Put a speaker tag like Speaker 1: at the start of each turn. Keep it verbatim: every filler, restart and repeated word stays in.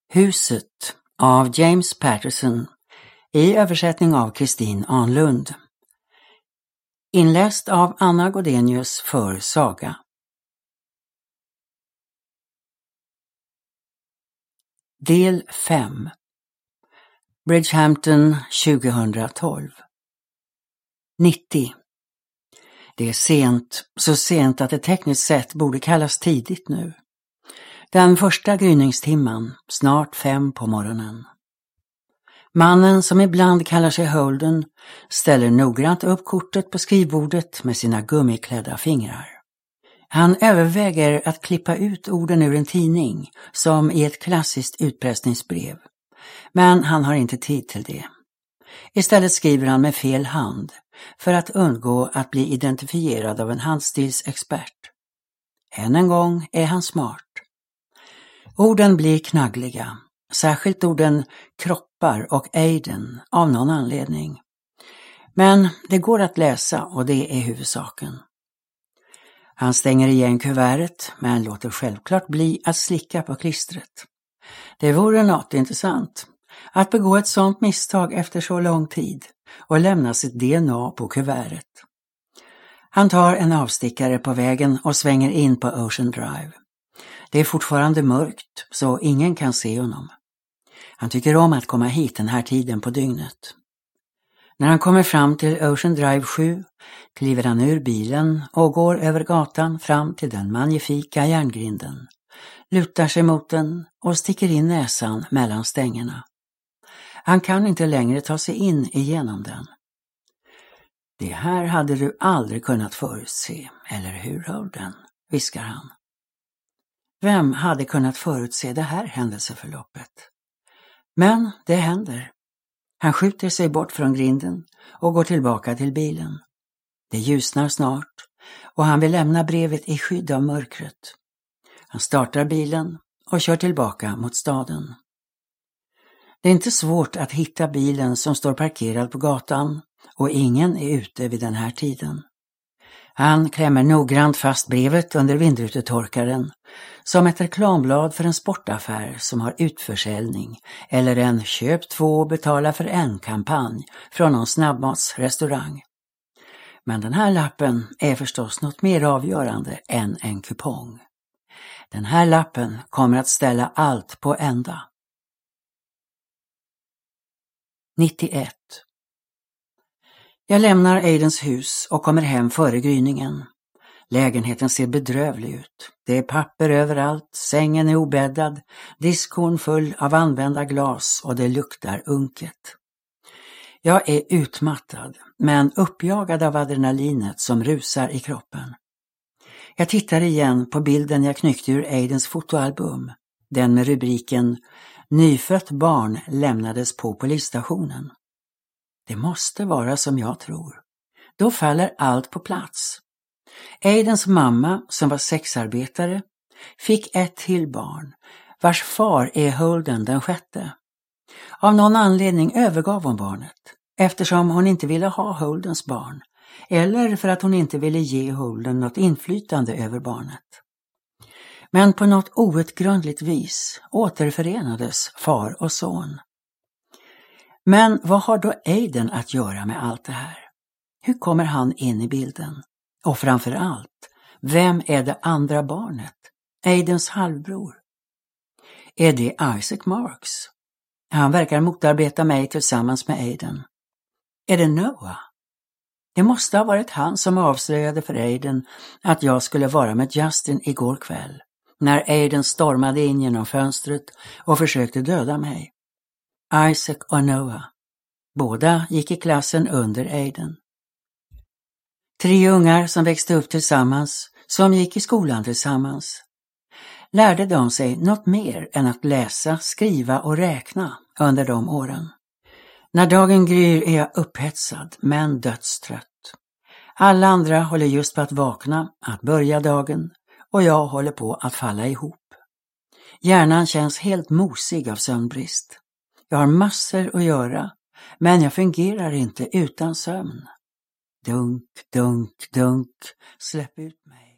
Speaker 1: Huset av James Patterson i översättning av Kristin Anlund. Inläst av Anna Godenius för Saga. Del fem. Bridgehampton tjugohundratolv. nittio. Det är sent, så sent att det tekniskt sett borde kallas tidigt nu. Den första gryningstimman, snart fem på morgonen. Mannen, som ibland kallar sig Holden, ställer noggrant upp kortet på skrivbordet med sina gummiklädda fingrar. Han överväger att klippa ut orden ur en tidning, som i ett klassiskt utpressningsbrev. Men han har inte tid till det. Istället skriver han med fel hand, för att undgå att bli identifierad av en handstilsexpert. Än en gång är han smart. Orden blir knaggliga, särskilt orden kroppar och Aiden av någon anledning. Men det går att läsa och det är huvudsaken. Han stänger igen kuvertet men låter självklart bli att slicka på klistret. Det vore något intressant att begå ett sådant misstag efter så lång tid och lämna sitt D N A på kuvertet. Han tar en avstickare på vägen och svänger in på Ocean Drive. Det är fortfarande mörkt så ingen kan se honom. Han tycker om att komma hit den här tiden på dygnet. När han kommer fram till Ocean Drive sju kliver han ur bilen och går över gatan fram till den magnifika järngrinden, lutar sig mot den och sticker in näsan mellan stängerna. Han kan inte längre ta sig in igenom den. Det här hade du aldrig kunnat förutse, eller hur, Holden? Viskar han. Vem hade kunnat förutse det här händelseförloppet? Men det händer. Han skjuter sig bort från grinden och går tillbaka till bilen. Det ljusnar snart och han vill lämna brevet i skydd av mörkret. Han startar bilen och kör tillbaka mot staden. Det är inte svårt att hitta bilen som står parkerad på gatan och ingen är ute vid den här tiden. Han klämmer noggrant fast brevet under vindrutetorkaren som ett reklamblad för en sportaffär som har utförsäljning eller en köp två och betala för en kampanj från någon snabbmatsrestaurang. Men den här lappen är förstås något mer avgörande än en kupong. Den här lappen kommer att ställa allt på ända. nittioett. Jag lämnar Aidens hus och kommer hem före gryningen. Lägenheten ser bedrövlig ut. Det är papper överallt, sängen är obäddad, diskon full av använda glas och det luktar unket. Jag är utmattad, men uppjagad av adrenalinet som rusar i kroppen. Jag tittar igen på bilden jag knyckte ur Aidens fotoalbum, den med rubriken "Nyfött barn lämnades på polisstationen". Det måste vara som jag tror. Då faller allt på plats. Aidens mamma, som var sexarbetare, fick ett till barn, vars far är Holden den sjätte. Av någon anledning övergav hon barnet, eftersom hon inte ville ha Holdens barn, eller för att hon inte ville ge Holden något inflytande över barnet. Men på något outgrundligt vis återförenades far och son. Men vad har då Aiden att göra med allt det här? Hur kommer han in i bilden? Och framför allt, vem är det andra barnet? Aidens halvbror? Är det Isaac Marks? Han verkar motarbeta mig tillsammans med Aiden. Är det Noah? Det måste ha varit han som avslöjade för Aiden att jag skulle vara med Justin igår kväll, när Aiden stormade in genom fönstret och försökte döda mig. Isaac och Noah. Båda gick i klassen under Aiden. Tre ungar som växte upp tillsammans, som gick i skolan tillsammans. Lärde de sig något mer än att läsa, skriva och räkna under de åren. När dagen gryr är jag upphetsad men dödstrött. Alla andra håller just på att vakna, att börja dagen, och jag håller på att falla ihop. Hjärnan känns helt mosig av sömnbrist. Jag har massor att göra, men jag fungerar inte utan sömn. Dunk, dunk, dunk, släpp ut mig.